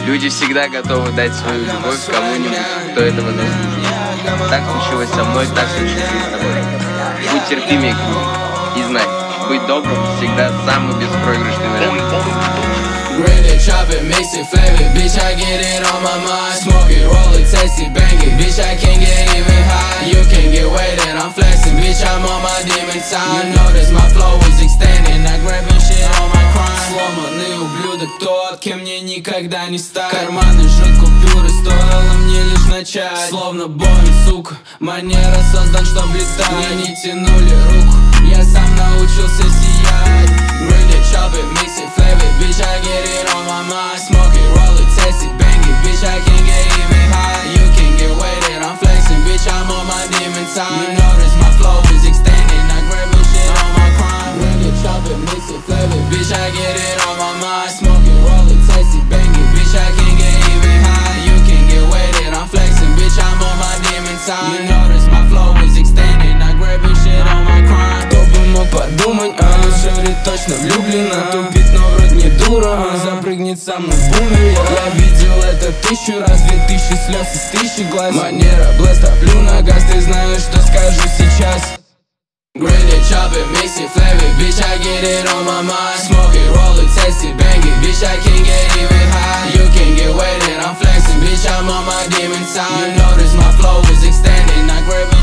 Люди всегда готовы дать свою любовь кому-нибудь, кто этого заслуживает. Так случилось со мной, так случится и с тобой. Будь терпимее к людям и знай, быть добрым всегда самый беспроигрышный вариант. Grind it, chop it, mix it, flavor, bitch, I get it on my mind. Smoke it, roll it, taste it, bang it, bitch, I can't get even high. You can't get weighted, I'm flexing, bitch, I'm on my demon time. You notice my flow is extending, I grabbing shit on my crime. Сломанный ублюдок тот, кем мне никогда не стать. Карманы жрут купюры, стоило мне лишь начать. Словно Боинг, сука, манера создан, чтоб летать. Мне не тянули руку, я сам научился сиять. Grind it, chop it, mix it, flavor, bitch, I get it on my mind. Smoke it, roll it, taste it, bang it, bitch, I can't get even high. You can't get weighted, I'm flexing, bitch, I'm on my demon time. You notice my flow is extending, I grabbing shit on my crime. Grind it, chop it, mix it, flavor, bitch, I get it on my mind. Smoke it, roll it, taste it, bang it, bitch, I can't get even high. You can't get weighted, I'm flexing, bitch, I'm on my demon time. You notice my flow is extending, I grabbing shit on my crime. Кто бы мог подумать, Шори точно влюблена, тупит, но вроде не дура. Запрыгнет со мной в бумер. Я видел это 1000 раз, 2000 слез из 1000 глаз. Манера блест, топлю на газ, ты знаешь, что скажу сейчас. Grind it, chop it, mix it, flavor, bitch, I get it on my mind. Smoke it, roll it, taste it, bang it, bitch, I can't get even high. You can't get weighted, I'm flexing, bitch, I'm on my demon time. You notice my flow is extending, I grab it.